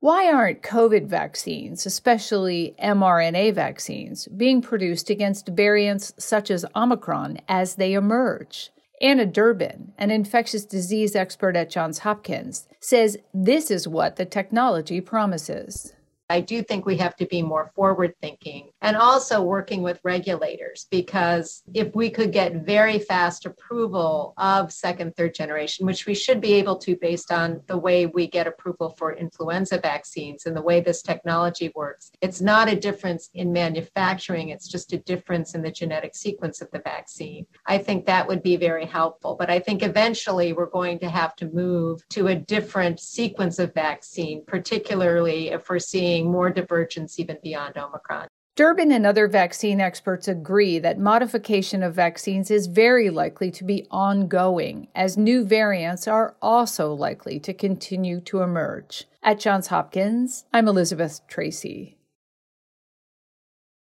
Why aren't COVID vaccines, especially mRNA vaccines, being produced against variants such as Omicron as they emerge? Anna Durbin, an infectious disease expert at Johns Hopkins, says this is what the technology promises. I do think we have to be more forward-thinking and also working with regulators, because if we could get very fast approval of second, third generation, which we should be able to based on the way we get approval for influenza vaccines and the way this technology works, it's not a difference in manufacturing, it's just a difference in the genetic sequence of the vaccine. I think that would be very helpful, but I think eventually we're going to have to move to a different sequence of vaccine, particularly if we're seeing more divergence even beyond Omicron. Durbin and other vaccine experts agree that modification of vaccines is very likely to be ongoing, as new variants are also likely to continue to emerge. At Johns Hopkins, I'm Elizabeth Tracy.